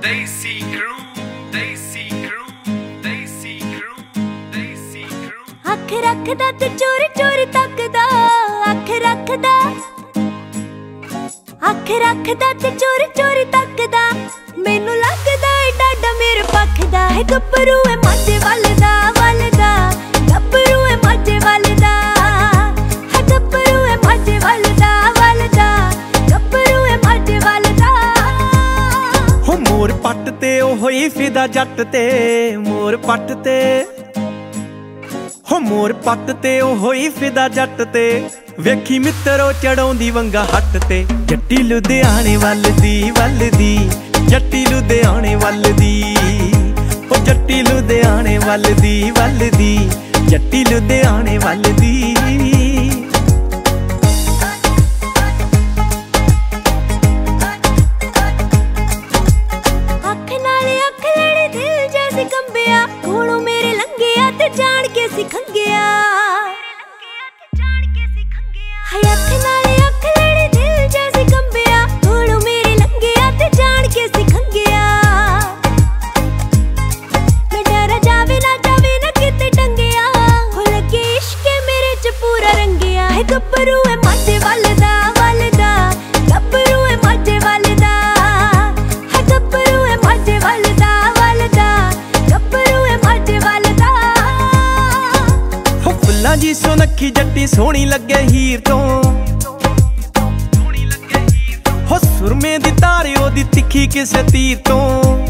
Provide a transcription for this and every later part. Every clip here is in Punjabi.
Desi crew, Desi crew, Desi crew, Desi crew। ਅੱਖ ਰੱਖਦਾ ਤੇ ਚੋਰੀ ਚੋਰੀ ਤੱਕਦਾ, ਅੱਖ ਰੱਖਦਾ, ਅੱਖ ਰੱਖਦਾ ਤੇ ਚੋਰੀ ਚੋਰੀ ਤੱਕਦਾ। ਮੈਨੂੰ ਲੱਗਦਾ ਏ ਡਾਡਾ ਮੇਰੇ ਪੱਖ ਦਾ ਹੈ। ਗੱਭਰੂ ਏ ਮਾਝੇ ਵੱਲਦਾ ਵੱਲਦਾ, ਗੱਭਰੂ ਏ ਮਾਝੇ ਵੱਲਦਾ ਹੈ। ਗੱਭਰੂ ਏ ਮਾਝੇ ਵੱਲਦਾ ਵੱਲਦਾ, ਗੱਭਰੂ ਏ ਮਾਝੇ ਵੱਲਦਾ। ਹੋ ਮੋਰ ਪੱਟ ਤੇ ਉਹ ਹੋਈ ਫਿਦਾ ਜੱਟ ਤੇ, ਮੋਰ ਪੱਟ ਤੇ ਹੋ ਮੋਰ ਪੱਟ ਤੇ ਉਹ ਹੋਈ ਫਿਦਾ ਜੱਟ ਤੇ। ਵੇਖੀ ਮਿੱਤਰੋ ਚੜਾਉਂਦੀ ਵੰਗਾ ਹੱਟ ਤੇ। ਜੱਟੀ ਲੁਧਿਆਣੇ ਵੱਲਦੀ ਵੱਲਦੀ, ਜੱਟੀ ਲੁਧਿਆਣੇ ਵੱਲਦੀ, ਉਹ ਜੱਟੀ ਲੁਧਿਆਣੇ ਵੱਲਦੀ ਵੱਲਦੀ, ਜੱਟੀ ਲੁਧਿਆਣੇ ਵੱਲਦੀ। ਅੱਖ ਨਾਲ ਅੱਖ ਲੜੀ ਦਿਲ ਜੈਸੇ ਕੰਬਿਆ, ਕੋਲੋਂ ਮੇਰੇ ਲੰਘਿਆ ਤੇ ਜਾਣ ਕੇ ਸੀ ਖੰਗਿਆ। ਹਾਏ ਅੱਖ ਨਾਲ ਅੱਖ ਲੜੀ ਦਿਲ ਜੈਸੇ ਕੰਬਿਆ, ਕੋਲੋਂ ਮੇਰੇ ਲੰਘਿਆ ਤੇ ਜਾਣ ਕੇ ਸੀ ਖੰਗਿਆ। ਮੈਂ ਡਰ ਜਾਵੇ ਨਾ ਕਿਤੇ ਟੰਗਿਆ, ਹੋ ਲੱਗੇ ਇਸ਼ਕ ਮੇਰੇ ਚ ਪੂਰਾ ਰੰਗਿਆ। ਹੈ ਗੱਭਰੂ ਏ ਮਾਝੇ ਵੱਲਦਾ ਵੱਲਦਾ, ਗੱਭਰੂ ਏ ਮਾਝੇ ਵੱਲਦਾ ਹੈ। ਗੱਭਰੂ ਏ ਮਾਝੇ ਵੱਲਦਾ ਵੱਲਦਾ, ਗੱਭਰੂ ਏ ਮਾਝੇ ਵੱਲਦਾ। ਹੋ ਫੁੱਲਾਂ ਜੀ ਸੁਨੱਖੀ ਜੱਟੀ ਸੋਹਣੀ ਲੱਗੇ ਹੀਰ ਤੋਂ, ਹੋ ਸੁਰਮੇ ਦੀ ਤਾਰ ਉਹਦੀ ਤਿੱਖੀ ਕਿਸੇ ਤੀਰ ਤੋਂ।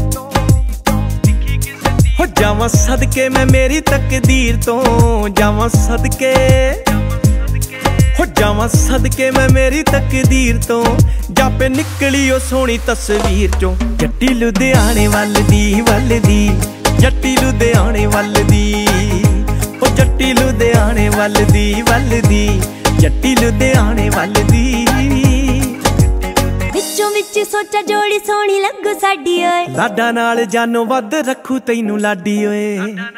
ਹੋ ਜਾਵਾਂ ਸਦਕੇ ਮੈਂ ਮੇਰੀ ਤਕਦੀਰ ਤੋਂ, ਜਾਵਾਂ ਸਦਕੇ, ਹੋ ਜਾਵਾਂ ਸਦਕੇ ਮੈਂ ਮੇਰੀ ਤਕਦੀਰ ਤੋਂ। ਜਾਪੇ ਨਿਕਲੀ ਉਹ ਸੋਹਣੀ ਤਸਵੀਰ ਚੋਂ। ਜੱਟੀ ਲੁਧਿਆਣੇ ਵੱਲਦੀ ਵੱਲਦੀ, ਜੱਟੀ ਲੁਧਿਆਣੇ ਵੱਲਦੀ, ਉਹ ਜੱਟੀ ਲੁਧਿਆਣੇ ਵੱਲਦੀ ਵੱਲਦੀ, ਜੱਟੀ ਲੁਧਿਆਣੇ ਵੱਲਦੀ। ਵਿੱਚੋਂ ਵਿੱਚ ਸੋਚਾ ਜੋੜੀ ਸੋਹਣੀ ਲੱਗੂ ਸਾਡੀ ਓਏ, ਲਾਡਾ ਨਾਲ ਜਾਨੋਂ ਵੱਧ ਰੱਖੂ ਤੈਨੂੰ ਲਾਡੀ ਓਏ।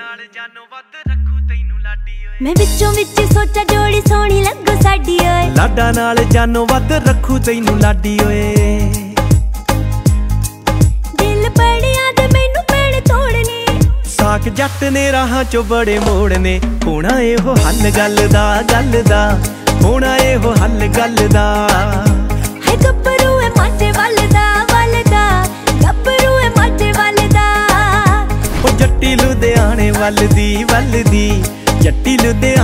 ਮੈਂ ਵਿੱਚੋਂ ਵਿੱਚ ਸੋਚਾ ਜੋੜੀ ਸੋਹਣੀ ਲੱਗੂ ਸਾਡੀ ਓਏ। ਲਾਡਾ ਨਾਲ ਜਾਨੋਂ ਵੱਧ ਰੱਖੂ ਤੈਨੂੰ ਲਾਡੀ ਓਏ। ਦਿਲ ਬੜਿਆਂ ਦੇ ਮੈਨੂੰ ਪੈਣੇ ਤੋੜਨੇ, ਸਾਕ ਜੱਟ ਨੇ ਰਾਹਾਂ ਚੋਂ ਬੜੇ ਮੋੜਨੇ। ਹੋਣਾ ਇਹੋ ਹੱਲ ਗੱਲ ਦਾ ਗੱਲ ਦਾ, ਹੋਣਾ ਇਹੋ ਹੱਲ ਗੱਲ ਦਾ। ਹੈ ਗੱਭਰੂ ਏ ਮਾਝੇ ਵੱਲਦਾ ਵੱਲਦਾ, ਗੱਭਰੂ ਏ ਮਾਝੇ ਵੱਲਦਾ। ਉਹ ਜੱਟੀ ਲੁਧਿਆਣੇ ਵੱਲਦੀ ਵੱਲਦੀ, ਜੱਟੀ ਲੁਧਿਆਣੇ